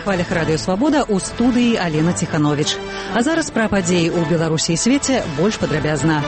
хвалях радыё Свабода ў студыі Алена Ціхановіч. А зараз пра падзеі ў Беларусі і свеце больш падрабязна.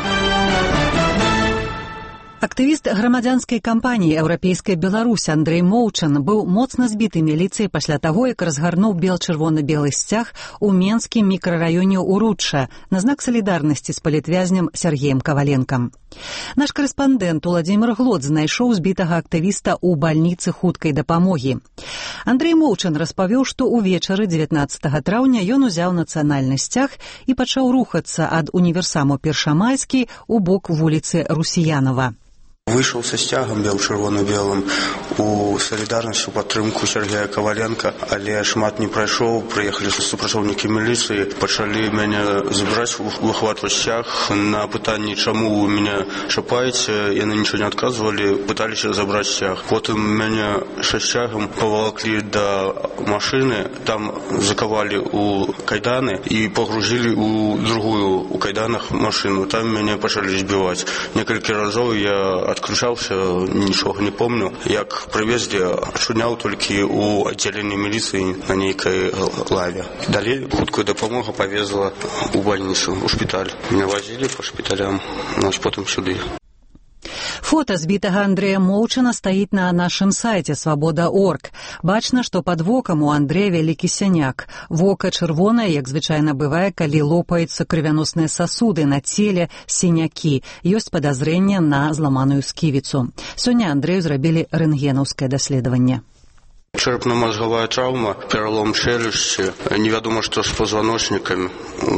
Актывіст грамадзянскай кампаніі «Еўрапейская Беларусь» Андрэй Моўчан быў моцна збіты міліцыяй пасля таго, як разгарнуў бел-чырвона-белы сцяг у менскім мікрараёне Уручча на знак салідарнасці з палітвязням Сергеем Каваленкам. Наш карэспандэнт Уладзімір Глод знайшоў збітага актывіста ў бальніцы хуткай дапамогі. Андрэй Моўчан распавёў, што ўвечары 19 траўня ён узяў нацыянальны сцяг і пачаў рухацца ад універсаму Першамайскі ў бок вуліцы Русіянова. Вышел со стягом бел-чырвона-белым у солидарность, у падтрымку Сергея Каваленка, але шмат не прайшоў, прыехалі супрацоўнікі міліцыі, пачалі мяне забіраць, выхватваць сцяг. На пытанні, чаму вы мяне чапаеце, яны нічого не адказвалі, пыталіся забраць сцяг. Потым мяне са сцягам павалаклі да машыны, там закавалі у кайданы і пагрузілі у другую у кайданах машыну. Там мяне пачалі збіваць. Некалькі разоў я адключаўся, нічога не помню. Як прывезлі, ачуняў толькі ў аддзяленні міліцыі на нейкай лаве. Далей хуткая дапамога павезла ў бальніцу, у шпіталь. Меня вазілі па шпіталям, потым сюды. Фота збітага Андрэя Моўчана стаіць на нашым сайце «Свабода.орг». Бачна, што пад вокам у Андрэя вялікі сіняк. Вока чырвонае, як звычайна бывае, калі лопаюцца крывяносныя сасуды, на целе сінякі. Ёсць падазрэнне на зламаную сківіцу. Сёння Андрэю зрабілі рэнтгенаўскае даследаванне. Чэрапна-мазгавая траўма, пералом челюсці, невядома, што з пазваночнікамі.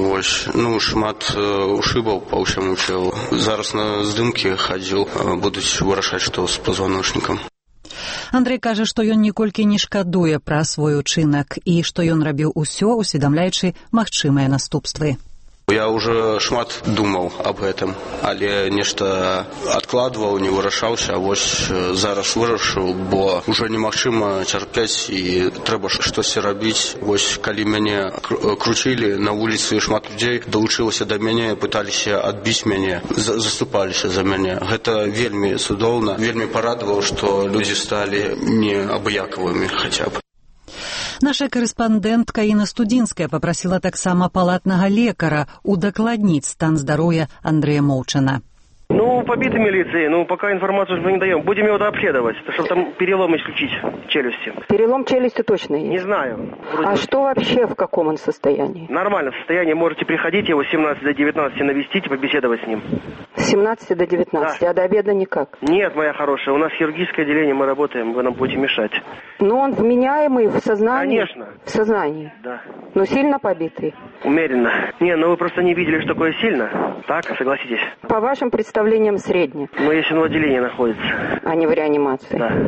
Шмат ушыбаў па ўсяму целу. Зараз на здымкі хадзіў, будуць вырашаць, што з пазваночнікам. Андрэй кажа, што ён ніколькі не шкадуе пра свой учынак і што ён рабіў усё, усведамляючы магчымыя наступствы. Я уже шмат думаў аб гэтым, але нешта адкладваў, не вырашаўся, а вось зараз вырашыў, бо ўжо немагчыма цярпець і трэба штосьці рабіць. Вось калі мяне круцілі на вуліцы, шмат людзей далучылася да мяне, пыталіся адбіць мяне, заступаліся за мяне. Гэта вельмі цудоўна, вельмі парадаваў, што людзі сталі не абыякавымі хаця б. Наша карэспандэнтка Інна Студзінская папрасіла таксама палатнага лекара удакладніць стан здароўя Андрэя Моўчана. Побиты милиции, пока информацию мы не даем. Будем его обследовать, чтобы там перелом исключить челюсти. Перелом челюсти точно есть? Не знаю. А что вообще, в каком он состоянии? Нормально в состоянии. Можете приходить его с 17 до 19 навестить и побеседовать с ним. С 17 до 19? Да. А до обеда никак? Нет, моя хорошая. У нас хирургическое отделение, мы работаем. Вы нам будете мешать. Но он вменяемый в сознании? Конечно. В сознании? Да. Но сильно побитый? Умеренно. Вы просто не видели, что такое сильно. Так, согласитесь? По вашим представлениям, средне. Если он в отделении находится. А не в реанимации. Да.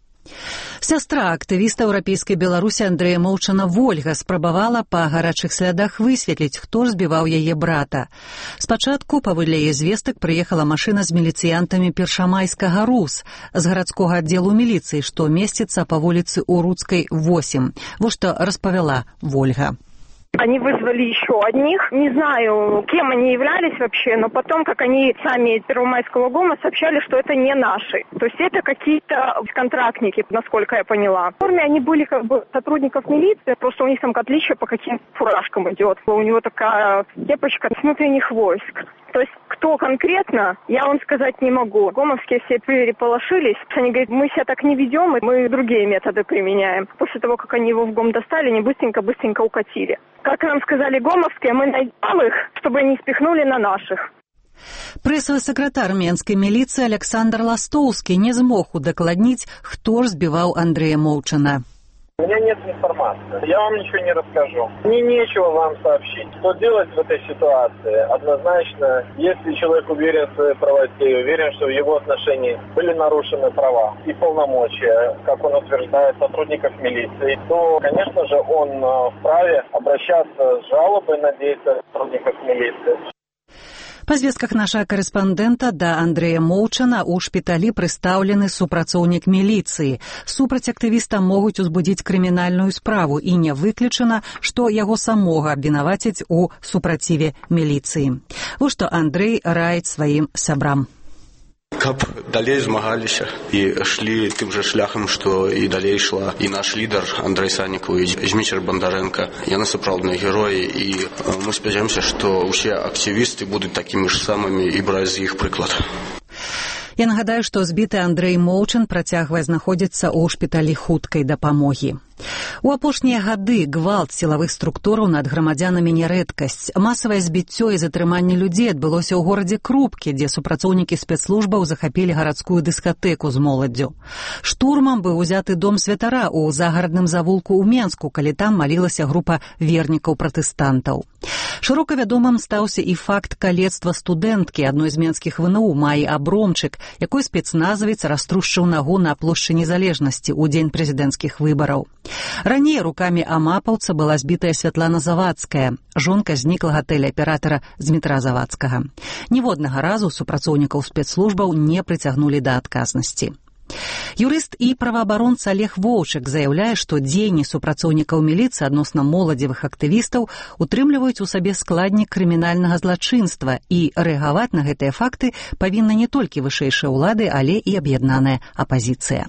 Сястра актывіста «Еўрапейскай Беларусі» Андрэя Моўчана Вольга спрабавала па гарачых слядах высветліць, хто збіваў яе брата. Спачатку, паводле яе звестак, прыехала машына з міліцыянтамі Першамайскага РУС з гарадскога аддзелу міліцыі, што месціцца па вуліцы Уруцкай, 8. Вот што распавяла Вольга. Они вызвали еще одних. Не знаю, кем они являлись вообще, но потом, как они сами из Первомайского ГОМа сообщали, что это не наши. То есть это какие-то контрактники, насколько я поняла. В форме они были как бы сотрудников милиции, просто у них там отличие по каким фуражкам идет. У него такая кепочка с внутренних войск. То есть кто конкретно, я вам сказать не могу. Гомовские все переполошились. Они говорят, мы себя так не ведем, мы другие методы применяем. После того, как они его в ГОМ достали, они быстренько укатили. Как нам сказали гомовские, мы найдем их, чтобы они спихнули на наших. Прэсавы сакратар менскай міліцыі Александр Ластоўскі не змог удакладніць, хто ж збіваў Андрэя Моўчана. У меня нет информации. Я вам ничего не расскажу. Мне нечего вам сообщить. Что делать в этой ситуации? Однозначно, если человек уверен в своей правоте, уверен, что в его отношении были нарушены права и полномочия, как он утверждает, сотрудников милиции, то, конечно же, он вправе обращаться с жалобой на действия сотрудников милиции. Па звестках нашага карэспандэнта да Андрэя Моўчана ў шпіталі прыстаўлены супрацоўнік міліцыі. Супраць актывіста могуць узбудзіць крымінальную справу і не выключана, што яго самога абвінавацяць у супраціве міліцыі. Вось што Андрэй раіць сваім сябрам. Каб далей змагаліся і шлі тым жа шляхам, што і далей ішла і наш лідар Андрэй Саннікаў і Зміцер Бандарэнка. Яны сапраўдныя героі, і мы спадзяёмся, што ўсе актывісты будуць такімі ж самымі і браць з іх прыклад. Я нагадаю, што збіты Андрэй Моўчан працягвае знаходзіцца ў шпіталі хуткай дапамогі. У апошнія гады гвалт сілавых структураў над грамадзянамі не рэдкасць. Масавае збіццё і затрыманне людзей адбылося ў горадзе Крупкі, дзе супрацоўнікі спецслужбаў захапілі гарадскую дыскатэку з моладдзю. Штурмам быў узяты дом святара ў загарадным завулку ў Менску, калі там малілася група вернікаў-пратэстантаў. Шырока вядомым стаўся і факт калецтва студэнткі адной з менскіх ВНУ Маі Абромчык, якой спецназавец раструшчыў нагу на плошчы Незалежнасці ў дзень прэзідэнцкіх выбараў. Раней рукамі амапаўца была збітая Святлана Завадская, жонка зніклага тэлеаператара Змітра Завадскага. Ніводнага разу супрацоўнікаў спецслужбаў не прыцягнулі да адказнасці. Юрыст і праваабаронца Олег Воўчык заяўляе, што дзеянні супрацоўнікаў міліцыі адносна моладзевых актывістаў утрымліваюць у сабе складнік крымінальнага злачынства, і рэагаваць на гэтыя факты павінна не толькі вышэйшая ўлады, але і аб'яднаная апазіцыя.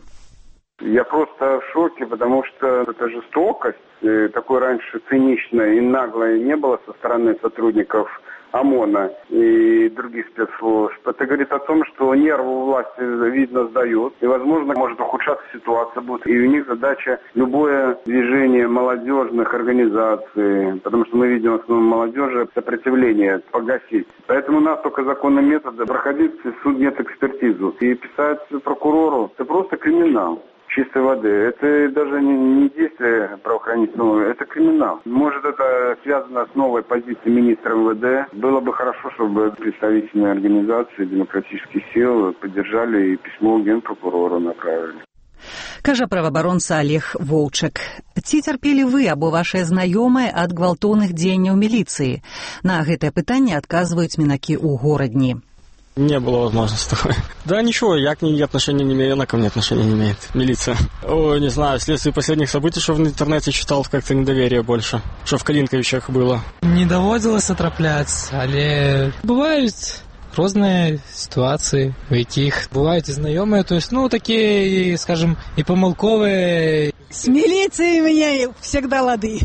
Я просто в шоке, потому что эта жестокость, такой раньше циничной и наглой не было со стороны сотрудников ОМОНа и других спецслужб. Это говорит о том, что нервы у власти, видно, сдают, и, возможно, может ухудшаться ситуация будет. И у них задача любое движение молодежных организаций, потому что мы видим в основном молодежи, сопротивление погасить. Поэтому у нас только законным методом проходить судмедэкспертизу и писать прокурору. Это просто криминал чистой воды. Это даже не действие правоохранительного, это криминал. Может, это связано с новой позицией министра МВД. Было бы хорошо, чтобы представительные организации демократических сил поддержали и письмо генпрокурору направили. Кажа праваабаронца Олег Воўчык. Ці цярпелі вы або вашыя знаёмыя ад гвалтоўных дзеянняў міліцыі? На гэтае пытанне адказваюць мінакі ў горадні. Не было возможности такой. Да ничего, я к ней отношения не имею, она ко мне отношения не имеет. Милиция. Ой, не знаю, вследствие последних событий, что в интернете читал, как-то недоверие больше. Что в Калинковичах было. Не доводилось отрапляться, але бывают разные ситуации, у яких бывают и знакомые, то есть, такие, скажем, и помолковые. С милицией у меня всегда лады.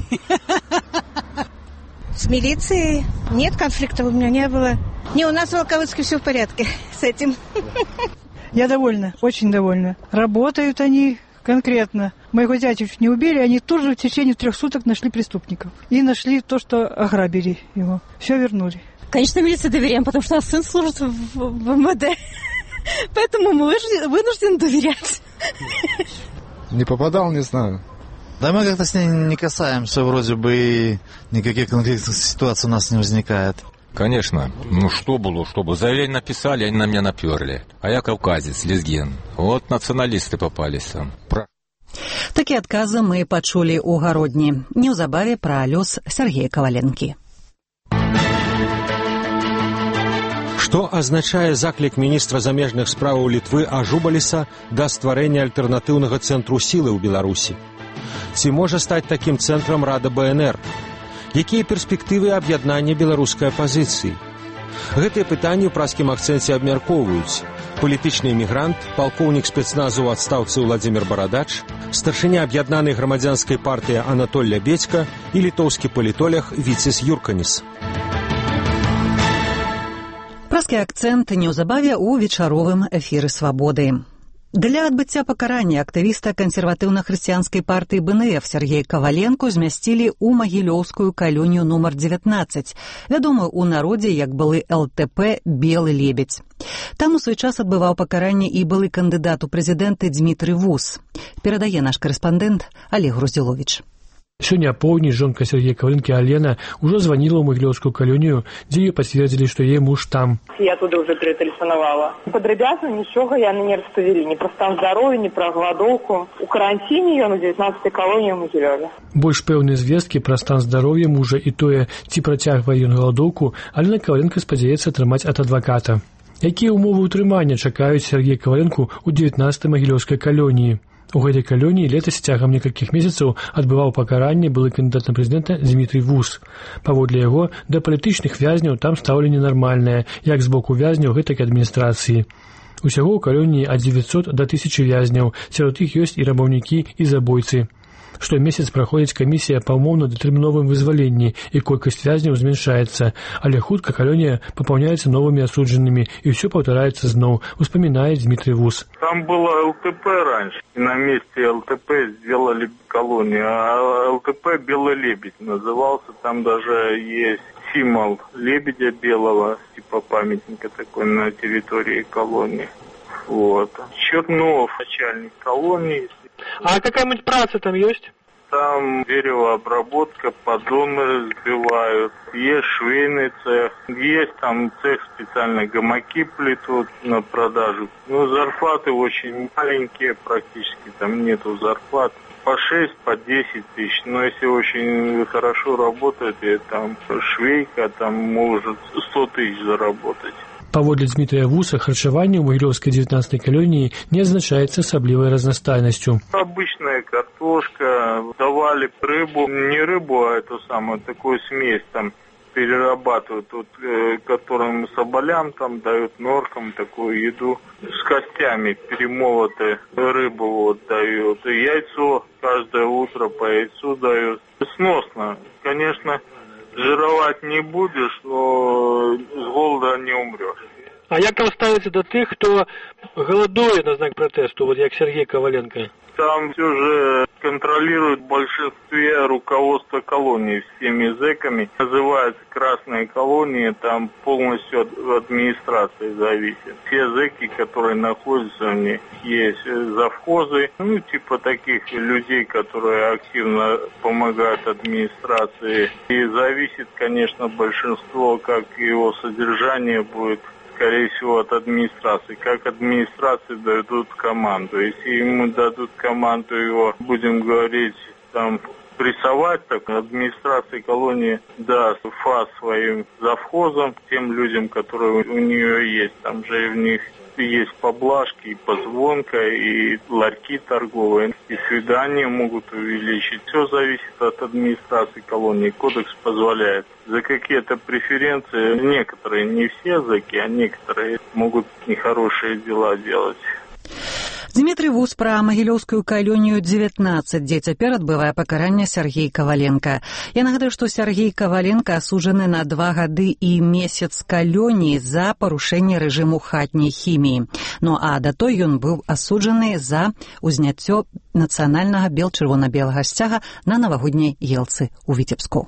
С милицией нет конфликтов, у меня не было. Не, у нас в Волковыске все в порядке с этим. Я довольна, очень довольна. Работают они конкретно. Моего дядю чуть не убили, они тут же в течение 3 суток нашли преступников. И нашли то, что ограбили его. Все вернули. Конечно, милиции доверяем, потому что у нас сын служит в МВД. Поэтому мы вынуждены доверять. Не попадал, не знаю. Да мы как-то с ней не касаемся, вроде бы и никаких конфликтных ситуаций у нас не возникает. Конечно. Что было, чтобы заявление написали, они на меня наперли. А я кавказец, лезгин. Вот националисты попались там. Такі адказы мы пачулі ў гародні. Неўзабаве пра лёс Сергея Каваленкі. Што азначае заклік міністра замежных справаў Літвы Ажубаліса да стварэння альтэрнатыўнага цэнтру сілы ў Беларусі? Ці можа стаць такім цэнтрам Рада БНР? Якія перспектывы аб'яднання беларускай апазіцыі? Гэтыя пытанні ў праскім акцэнце абмяркоўваюць палітычны эмігрант, палкоўнік спецназу ў адстаўцы Владзімір Барадач, старшыня аб'яднанай грамадзянскай партыі Анатоль Лябедзька і літоўскі палітолог Віцис Юрканіс. Праскі акцэнт неўзабаве ў вечаровым эфіры «Свабоды». Для адбыцця пакарання актывіста кансерватыўна-хрысціянскай партыі БНФ Сергея Каваленку змясцілі ў магілёўскую калонію нумар 19, вядомую ў народзе як былы ЛТП «Белы лебедзь». Там у свой час адбываў пакаранне і былы кандыдат у прэзідэнты Дзмітрый Вус. Перадае наш карэспандэнт Олег Груздзіловіч. Сёння апоўдні жонка Сергея Каваленкі Алена ўжо звонила ў магілёўскую калонію, дзе ёй пацвердзілі, што яе муж там. Я туды уже перетелефоновала. Падрабязна нічога яны не распавялі, ні пра стан здароўя, ні пра гладоўку. У каранціне ён у 19-й калоніі ў Магілёве. Больш пэўныя звесткі пра стан здароўя мужа і тое, ці працягвае ён гладоўку, Алена Каваленка спадзяецца атрымаць ад адваката. Якія ўмовы ўтрымання чакаюць Сергея Каваленку ў 19-й магілёўскай калоніі? У гэтай калоніі летась цягам некалькіх месяцаў адбываў пакаранне былы кандыдат на прэзідэнта Дзмітрый Вус. Паводле яго, да палітычных вязняў там стаўленне нармальнае, як з боку вязняў, гэтак і адміністрацыі. Усяго ў калоніі ад 900 да 1000 вязняў, сярод іх ёсць і рабаўнікі, і забойцы. Штомесяц праходзіць камісія па ўмоўна-датэрміновым вызваленні, і колькасць вязняў зменшаецца, але хутка калонія папаўняецца новымі асуджанымі, і ўсё паўтараецца зноў, успамінае Дмитрий Вус. Там было ЛТП раньше, и на месте ЛТП сделали колонию, а ЛТП «Белый лебедь» назывался, там даже есть символ лебедя белого, типа памятника такой на территории колонии. Вот. Чернов, начальник колонии. А какая-нибудь праца там есть? Там деревообработка, поддоны сбивают, есть швейный цех, есть там цех специально гамаки плетут на продажу. Ну, зарплаты очень маленькие практически, там нету зарплат. По 6, по 10 тысяч. Но если очень хорошо работает, и там швейка, там может 100 тысяч заработать. Паводле Дмитрия Вуса, харчаванне ў Магілёўскай 19-й калоніі не адзначаецца асаблівай разнастайнасцю. Обычная картошка, давали рыбу, не рыбу, а эту самую, такую смесь там перерабатывают, вот, которым соболям там дают, норкам такую еду с костями перемолотые, рыбу вот дают, и яйцо каждое утро по яйцу дают. Сносно, конечно. Жировать не будешь, но с голода не умрешь. А як там ставиться до тих, хто голодує на знак протесту, вот як Сергей Коваленко? Там все же контролирует в большинстве руководство колонии всеми зэками. Называется красные колонии, там полностью от администрации зависит. Все зэки, которые находятся в них, есть завхозы, ну типа таких людей, которые активно помогают администрации. И зависит, конечно, большинство, как его содержание будет, скорее всего, от администрации. Как администрации дадут команду. Если ему дадут команду его, будем говорить, там, прессовать, так администрация колонии даст фас своим завхозам, тем людям, которые у нее есть. Там же в них есть поблажки, и позвонка, и ларьки торговые, и свидания могут увеличить. Все зависит от администрации колонии. Кодекс позволяет. За какие-то преференции некоторые, не все зэки, а некоторые могут нехорошие дела делать. Дмитрий Вус пра Магілёўскую калонію 19, дзе цяпер адбывае пакаранне Сергей Коваленко. Я нагадаю, што Сергей Коваленко асуджаны на 2 гады і месяц калоніі за парушэнне рэжыму хатняй хіміі. Ну а daтой ён быў асуджаны за ўзняццё нацыянальнага бел-чырвона-белага сцяга на навагодняй елцы ў Віцебску.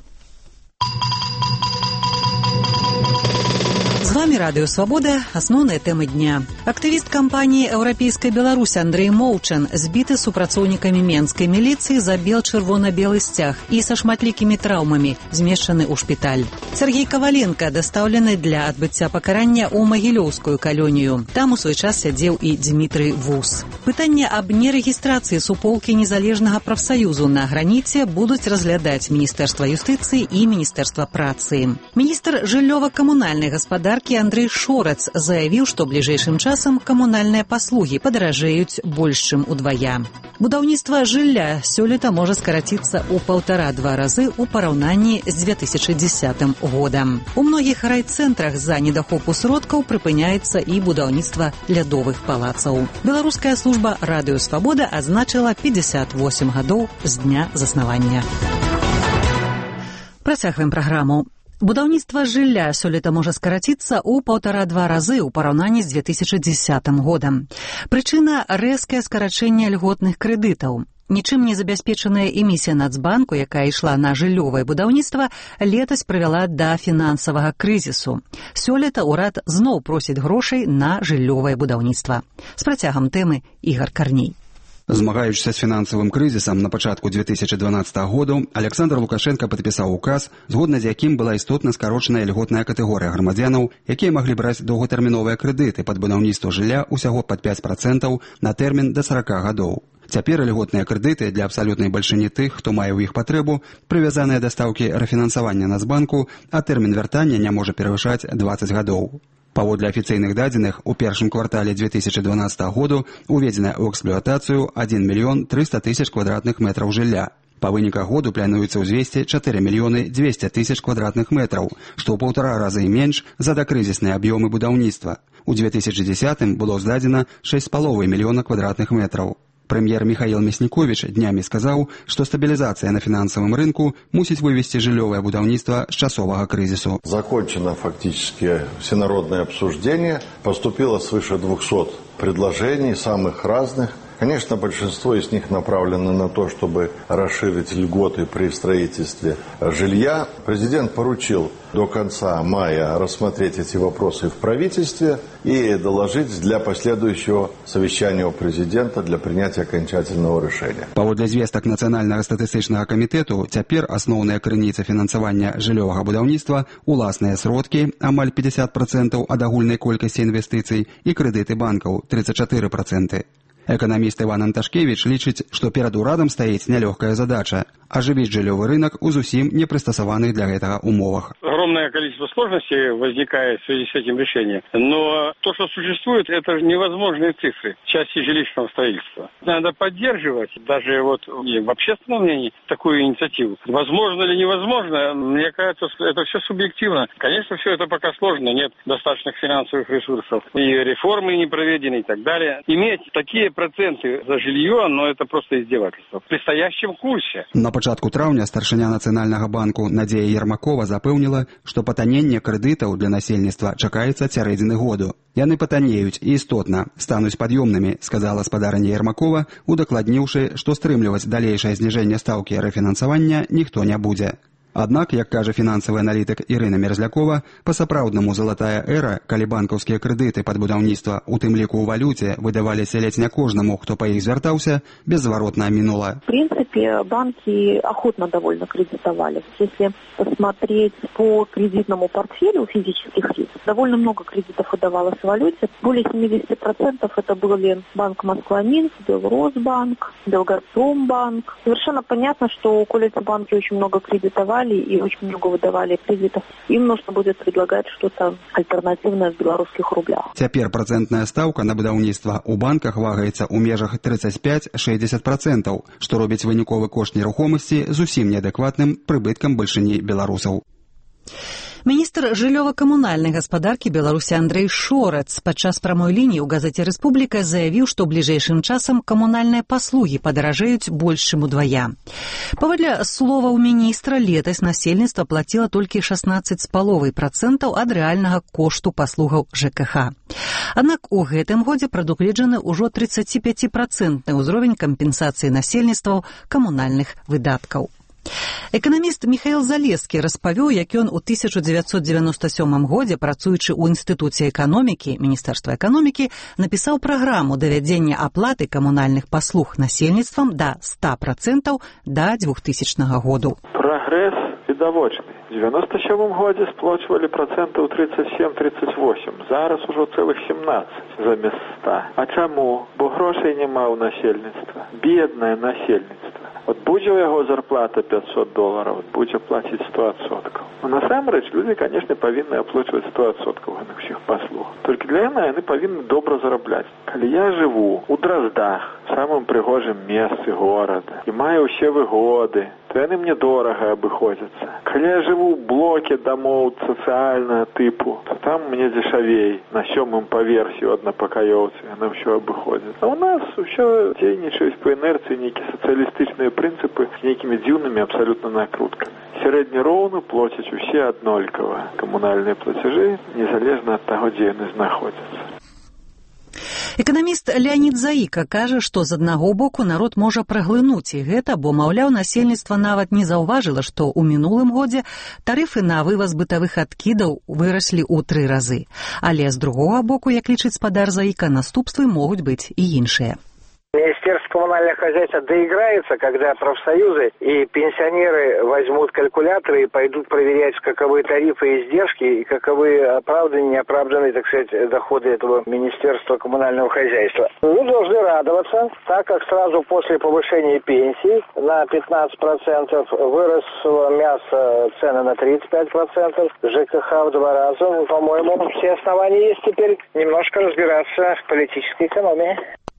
З вами Радыё Свабода. Асноўныя тэмы дня. Актывіст кампаніі «Еўрапейская Беларусь» Андрей Моўчан збіты супрацоўнікамі менскай міліцыі за бел-чырвона-белы сцяг і са шматлікімі траўмамі змешчаны ў шпіталь. Сергей Коваленко дастаўлены для адбыцця пакарання ў Магілёўскую калонію. Там у свой час сядзеў і Дмитрий Вус. Пытанне аб нерэгістрацыі суполкі незалежнага прафсаюзу на граніце будуць разглядаць Міністэрства юстыцыі і Міністэрства працы. Міністр жыллёва-камунальнай гаспадаркі Андрей Шорац заявіў, што бліжэйшым часам камунальныя паслугі падаражэюць больш чым удвая. Будаўніцтва жылля сёлета можа скараціцца ў 1,5-2 разы ў параўнанні з 2010 годам. У многіх райцэнтрах з-за недахопу сродкаў прыпыняецца і будаўніцтва лядовых палацаў. Беларуская служба «Радыё Свабода» азначыла 58 гадоў з дня заснавання. Працягваем праграму. Будаўніцтва жылля сёлета можа скараціцца ў 1,5-2 разы ў параўнанні з 2010 годам. Прычына – рэзкае скарачэнне льготных крэдытаў. Нічым не забяспечаная эмісія Нацбанку, якая ішла на жыллёвае будаўніцтва, летась прывяла да фінансавага крызісу. Сёлета ўрад зноў просіць грошай на жыллёвае будаўніцтва. З працягам тэмы Ігар Карней. Змагаючыся з фінансавым крызісам на пачатку 2012 году, Александр Лукашенко падпісаў указ, згодна з якім была істотна скарочаная льготная катэгорыя грамадзянаў, якія маглі браць доўгатэрміновыя крэдыты пад будаўніцтва жылля ўсяго пад 5% на тэрмін да 40 гадоў. Цяпер льготныя крэдыты для абсалютнай бальшыні тых, хто мае ў іх патрэбу, прывязаныя да стаўкі рэфінансавання Нацбанку, а тэрмін вяртання не можа перавышаць 20 гадоў. Паводле афіцыйных дадзеных, у першым квартале 2012 году уведзена ў эксплуатацыю 1 мільён 300 тысяч квадратных метраў жылля. Па выніках году плануецца ўзвесці 4 мільёны 200 тысяч квадратных метраў, што ў 1,5 разы менш за дакрызісныя аб'ёмы будаўніцтва. У 2010 было здадзена 6,5 мільёна квадратных метраў. Прэм'ер Михаил Мясніковіч днямі сказаў, што стабілізацыя на фінансавым рынку мусіць вывесці жыллёвае будаўніцтва з часовага крызісу. Закончено фактически всенародное обсуждение. Поступило свыше 200 предложений, самых разных. Конечно, большинство из них направлено на то, чтобы расширить льготы при строительстве жилья. Президент поручил до конца мая рассмотреть эти вопросы в правительстве и доложить для последующего совещания у президента для принятия окончательного решения. Паводле звестак Нацыянальнага статыстычнага камітэту, цяпер асноўныя крыніцы фінансавання жыллёвага будаўніцтва уласныя сродкі, амаль 50% ад агульнай колькасці інвестыцый, і крэдыты банкаў 34%. Эканаміст Іван Анташкевіч лічыць, што перад урадам стаіць нялёгкая задача – ажывіць жыллёвы рынок у зусім не прыстасаваных для гэтага умовах. Огромное количество сложностей возникает в связи с этим решением. Но то, что существует, это же невозможные цифры в части жилищного строительства. Надо поддерживать даже в общественном мнении такую инициативу. Возможно ли невозможно? Мне кажется, это все субъективно. Конечно, все это пока сложно, нет достаточных финансовых ресурсов. И реформы не проведены и так далее. Иметь такие проценты за жилье, но это просто издевательство. В предстоящем курсе. На пачатку траўня старшыня Нацыянальнага банку Надзея Ермакова запэўніла, што патанненне крэдытаў для насельніцтва чакаецца цярэдзіны году. Яны патанеюць і істотна стануць пад'ёмнымі, сказала спадарня Ермакова, удакладніўшы, што стрымліваць далейшае зніжэнне стаўкі рэфінансавання ніхто не будзе. Аднак, як кажа фінансавы аналітык Ірына Мерзлякова, па-сапраўднаму залатая эра, калі банкаўскія крэдыты пад будаўніцтва, у тым ліку ў валюце, выдаваліся ледзь не кожнаму, хто па іх звяртаўся, беззваротна мінула. В принципе, банки охотно довольно кредитовали. Если посмотреть по кредитному портфелю физических лиц, довольно много кредитов выдавалось в валюте. Более 70% это были Банк Москва-Минск, Белросбанк, Белгазпромбанк. Совершенно понятно, что коли эти банки очень много кредитовали и очень много выдавали кредитов, им нужно будет предлагать что-то альтернативное в белорусских рублях. Цяпер працэнтная стаўка на будаўніцтва ў банках вагаецца ў межах 35-60%, што робіць выніковы кошт нерухомасці зусім неадэкватным прыбыткам бальшыні беларусаў. Міністр жыллёва-камунальнай гаспадаркі Беларусі Андрэй Шорац падчас прамой лініі ў газеце «Рэспубліка» заявіў, што бліжэйшым часам камунальныя паслугі падаражэюць больш чым удвая. Паводле словаў міністра, летась насельніцтва плаціла толькі 16,5% ад рэальнага кошту паслугаў ЖКХ. Аднак у гэтым годзе прадугледжаны ўжо 35% ўзровень кампенсацыі насельніцтваў камунальных выдаткаў. Эканаміст Михаил Залескі распавёў, як ён у 1997 годзе, працуючы ў Інстытуце эканомікі, Міністэрства эканомікі, напісаў праграму давядзення аплаты камунальных паслуг насельніцтвам да 100% да 2000 году. Прагрэс відавочны. В 97 годзе сплочвалі працэнтаў 37-38, зараз ужо цэлых 17 замест 100. А чаму? Бо грошай няма ў насельніцтва. Беднае насельніцтва. От будзе ў яго зарплата $500, будзе плаціць 100%. Но насамрэч людзі, конечно, павінны аплачваць 100% на ўсіх паслуг. Толькі для яны павінны добра зарабляць. Калі я жыву ў Дроздах, самым прыгожым месцы горада, і маю ўсе выгоды, то яны мне дорага абыходзяцца. Калі я жыву ў блоке дамоў сацыяльнага тыпу, то там мне дзешавей. На 7-м паверсе ў аднапакаёўцы яны ўсё абыходзяць. А ў нас ўсё дзейнічаюць па інерцыі нейкія сацыялістычныя прынцыпы з нейкімі дзіўнымі абсалютна накруткамі. Сярэднероўна плоцяць усе аднолькава камунальныя плацяжы, незалежна ад таго, дзе яны знаходзяцца. Эканаміст Леонід Заіка кажа, што з аднаго боку народ можа праглынуць і гэта, бо, маўляў, насельніцтва нават не заўважыла, што ў мінулым годзе тарыфы на вываз бытавых адкідаў выраслі ў 3 разы. Але з другога боку, як лічыць спадар Заіка, наступствы могуць быць і іншыя. Министерство коммунального хозяйства доиграется, когда профсоюзы и пенсионеры возьмут калькуляторы и пойдут проверять, каковы тарифы и издержки, и каковы оправданные и неоправданные, так сказать, доходы этого Министерства коммунального хозяйства. Вы должны радоваться, так как сразу после повышения пенсий на 15% выросло мясо, цены на 35%, ЖКХ в 2 раза. По-моему, все основания есть теперь немножко разбираться в политической экономии.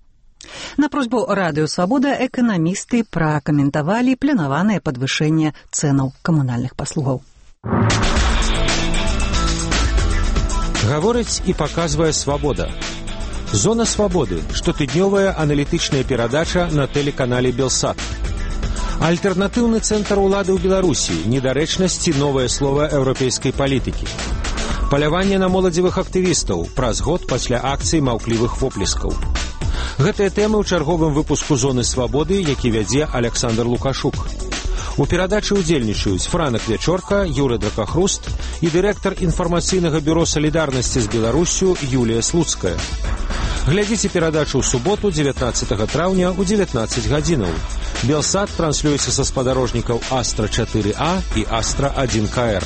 На просьбу Радыё Свабода эканамісты пракаментавалі планаванае падвышэнне цэнаў камунальных паслугаў. Гаворыць і паказвае «Свабода». «Зона свабоды» – штотыднёвая аналітычная перадача на тэлеканале «Белсат». Альтэрнатыўны цэнтр улады ў Беларусі, недарэчнасці, новае слова еўрапейскай палітыкі. Паляванне на моладзевых актывістаў праз год пасля акцый маўклівых воплескаў. Гэтыя тэмы ў чарговым выпуску «Зоны свабоды», які вядзе Александр Лукашук. У перадачы ўдзельнічаюць Франак Вячорка, Юры Дракахруст і дырэктар інфармацыйнага бюро салідарнасці з Беларуссю Юлія Слуцкая. Глядзіце перадачу ў суботу, 19 траўня ў 19 гадзінаў. Белсат транслюецца са спадарожнікаў Астра-4А і Астра-1КР.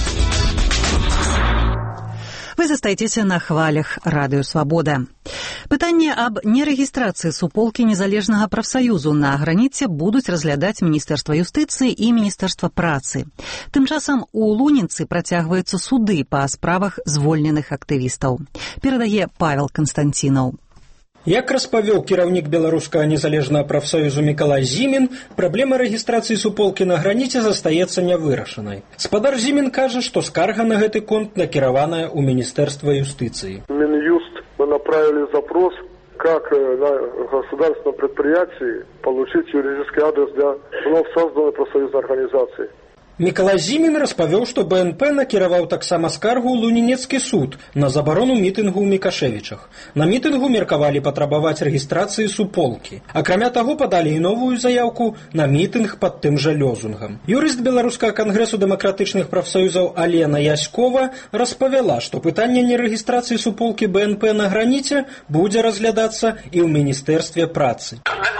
Вы застаецеся на хвалях Радыё Свабода. Пытанне аб нерэгістрацыі суполкі незалежнага прафсаюзу на граніце будуць разглядаць Міністэрства юстыцыі і Міністэрства працы. Тым часам у Лунінцы працягваюцца суды па справах звольненых актывістаў. Перадае Павел Канстанцінаў. Як распавёў кіраўнік беларускага незалежнага прафсаюзу Мікалай Зімін, праблема рэгістрацыі суполкі на граніце застаецца нявырашанай. Спадар Зімін кажа, што скарга на гэты конт накіраваная ў Міністэрства юстыцыі. Минюст мы направили запрос, как на государственном предприятии получить юридический адрес для вновь созданной профсоюзной организации. Мікалай Зімін распавёў, што БНП накіраваў таксама скаргу ў Лунінецкі суд на забарону мітынгу ў Мікашевічах. На мітынгу меркавалі патрабаваць рэгістрацыі суполкі. Акрамя таго, падалі і новую заяўку на мітынг пад тым жа лёзунгам. Юрыст Беларускага кангрэсу дэмакратычных прафсаюзаў Алена Яськова распавяла, што пытанне нерэгістрацыі суполкі БНП на граніце будзе разглядацца і ў Міністэрстве працы.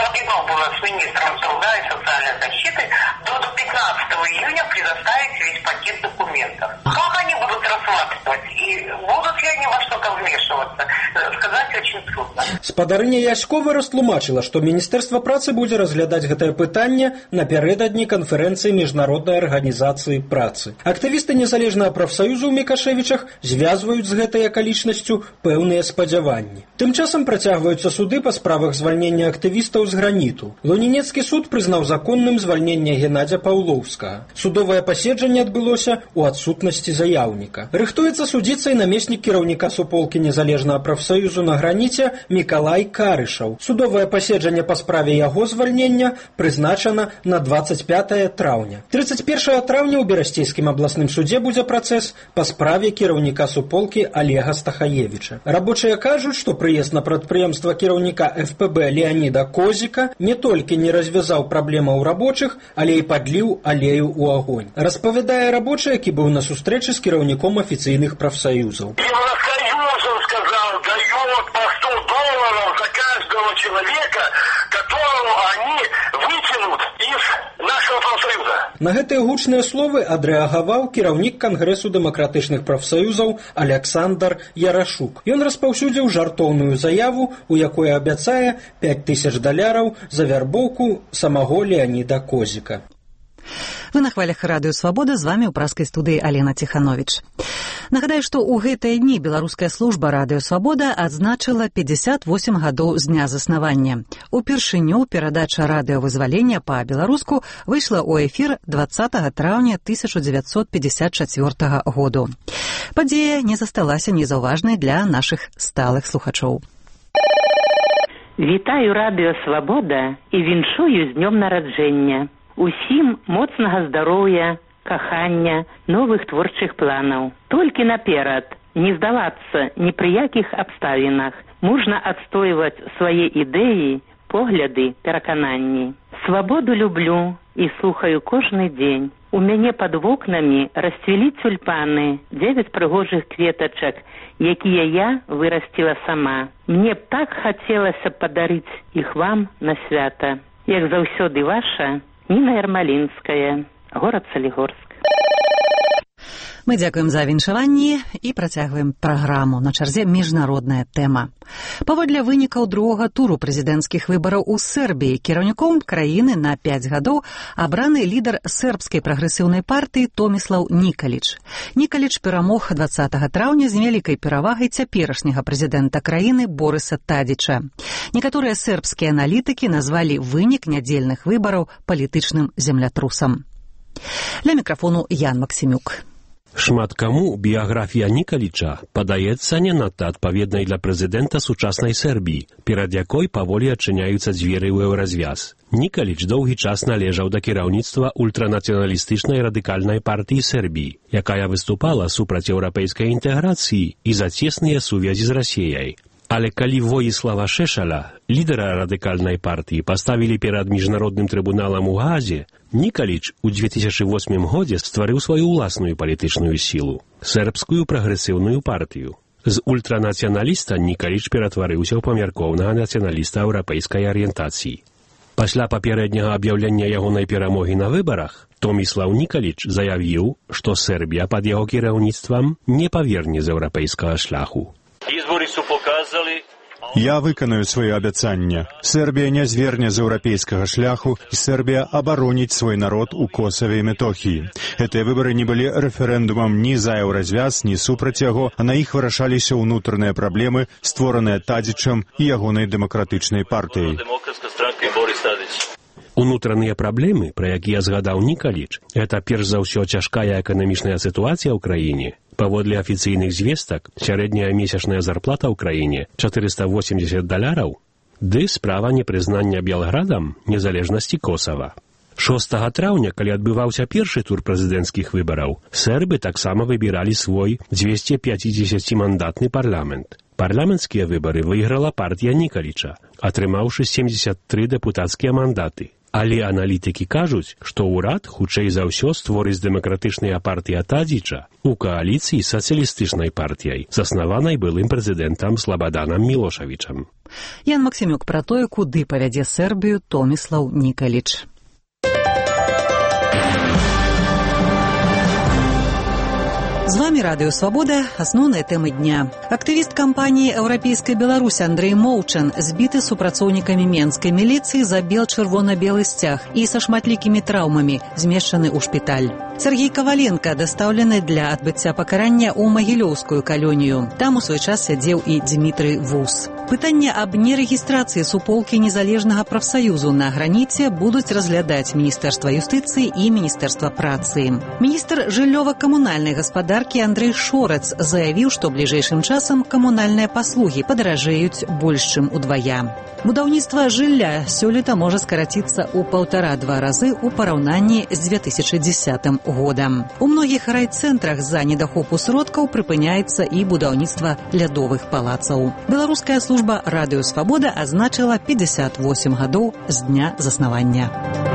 С министром труда и социальной защиты до 15 июня предоставить весь пакет документов. Как они будут рассматривать и будут ли они во что-то вмешиваться, сказать очень трудно. Спадарыня Яськова растлумачыла, што Міністэрства працы будзе разглядаць гэтае пытанне напярэдадні канферэнцыі міжнароднай арганізацыі працы. Актывісты незалежнага прафсаюзу ў Мікашевічах звязваюць з гэтай акалічнасцю пэўныя спадзяванні. Тым часам працягваюцца суды па справах звальнення актывістаў з граніту. Лунінецкі суд прызнаў законным звальнення Геннадзя Паўлоўскага. Судовае паседжанне адбылося ў адсутнасці заяўніка. Рыхтуецца судзіцца і намеснік кіраўніка суполкі незалежнага прафсаюзу на граніце Мікалай Карышаў. Судовае паседжанне па справе яго звальнення прызначана на 25 траўня. 31 траўня ў Берасцейскім абласным судзе будзе працэс па справе кіраўніка суполкі Олега Стахаевіча. Рабочыя кажуць, што прыезд на прадпрыемства кіраўніка ФПБ Леаніда Козіка не толькі не развязаў праблемаў рабочых, але і падліў алею ў агонь. Распавядае рабочы, які быў на сустрэчы з кіраўніком афіцыйных прафсаюзаў. Евросоюз, сказал, дает по $100 за каждого человека, которого они вытянут из нашего профсоюза. На гэтыя гучныя словы адрэагаваў кіраўнік Кангрэсу дэмакратычных прафсаюзаў Александр Ярашук. Ён распаўсюдзіў жартоўную заяву, у якой абяцае $5000 за вярбоўку самого Леаніда Козіка. Вы на хвалях Радыё Свабода, з вамі ў праскай студыі Алена Ціхановіч. Нагадаю, што ў гэтыя дні беларуская служба Радыё Свабода адзначыла 58 гадоў з дня заснавання. Упершыню перадача радыёвызвалення па-беларуску выйшла ў эфір 20 траўня 1954 году. Падзея не засталася незаўважнай для нашых сталых слухачоў. Вітаю Радыё Свабода і віншую з днём нараджэння. Усім моцнага здароўя, кахання, новых творчых планаў. Толькі наперад, не здавацца ні пры якіх абставінах. Можна адстойваць свае ідэі, погляды, перакананні. Свабоду люблю і слухаю кожны дзень. У мяне пад вокнамі расцвілі тюльпаны, 9 прыгожых кветачак, якія я вырасціла сама. Мне б так хацелася падарыць іх вам на свята. Як заўсёды ваша Ніна Ярмалінская, горад Салігорск. Мы дзякуем за віншаванні і працягваем праграму. На чарзе міжнародная тэма. Паводле вынікаў другога туру прэзідэнцкіх выбараў у Сербіі кіраўніком краіны на 5 гадоў абраны лідар сербскай прагрэсіўнай партыі Томіслаў Нікаліч. Нікаліч перамог 20 траўня з вялікай перавагай цяперашняга прэзідэнта краіны Борыса Тадзіча. Некаторыя сербскія аналітыкі назвалі вынік нядзельных выбараў палітычным землятрусам. Для мікрафону Ян Максімюк. Шмат каму біяграфія Нікаліча падаецца не надта адпаведнай для прэзідэнта сучаснай Сербіі, перад якой паволі адчыняюцца дзверы ў еўразвяз. Нікаліч доўгі час належаў да кіраўніцтва ультранацыяналістычнай радыкальнай партыі Сербіі, якая выступала супраць еўрапейскай інтэграцыі і за цесныя сувязі з Расіяй. Але калі Воіслава Шешаля, лідара радыкальнай партыі, паставілі перад міжнародным трыбуналам у Гаазе, Нікаліч у 2008 годзе стварыў сваю ўласную палітычную сілу – сербскую прагрэсіўную партыю. З ультранацыяналіста Нікаліч ператварыўся ў памяркоўнага нацыяналіста еўрапейскай арыентацыі. Пасля папярэдняга аб'яўлення ягонай перамогі на выбарах, Томіслав Нікаліч заявіў, што Сербія пад яго кіраўніцтвам не паверне з еўрапейскага шляху. Я выканаю свое абяцанне. Сербія не зверне з еўрапейскага шляху, і Сербія абароніць свой народ у Косаве і Метохіі. Гэтыя выбары не былі рэферэндумам ні за еўразвяз, ні супраць яго, а на іх вырашаліся ўнутраныя праблемы, створаныя Тадзічам і ягонай дэмакратычнай партыяй. Унутраныя праблемы, пра якія згадаў Нікаліч, гэта перш за ўсё цяжкая эканамічная сітуацыя ў краіне. Паводле афіцыйных звестак, сярэдняя месячная зарплата ў краіне $480, ды справа непрызнання Белградам незалежнасці Косава. 6 траўня, калі адбываўся першы тур прэзідэнцкіх выбараў, сербы таксама выбіралі свой 250-мандатны парламент. Парламенцкія выбары выйграла партыя Нікаліча, атрымаўшы 73 дэпутацкія мандаты. Але аналітыкі кажуць, што ўрад хутчэй за ўсё створыць дэмакратычная партыя Тадзіча у кааліцыі з сацыялістычнай партыяй, заснаванай былым прэзідэнтам Слабаданам Мілошавічам. Ян Максімюк пра тое, куды павядзе Сербію Томіслав Нікаліч. З вами Радыё Свабода. Асноўныя тэмы дня. Актывіст кампаніі «Еўрапейская Беларусь» Андрэй Моўчан збіты супрацоўнікамі менскай міліцыі за бел-чырвона-белы сцяг і са шматлікімі траўмамі змешчаны ў шпіталь. Сергей Каваленко дастаўлены для адбыцця пакарання ў магілёўскую калонію. Там у свой час сядзеў і Дмітрый Вус. Пытанне аб нерэгістрацыі суполкі незалежнага прафсаюзу на граніце будуць разглядаць Міністэрства юстыцыі і Міністэрства працы. Міністр жыллёва-камунальнай гаспадаркі Андрэй Шорац заявіў, што бліжэйшым часам камунальныя паслугі падаражэюць больш чым удвая. Будаўніцтва жылля сёлета можа скараціцца ў 1,5-2 разы ў параўнанні з 2010 годам. У многіх райцэнтрах з-за недахопу сродкаў прыпыняецца і будаўніцтва лядовых палацаў. Беларуская служба «Радыё Свабода» азначыла 58 гадоў з дня заснавання.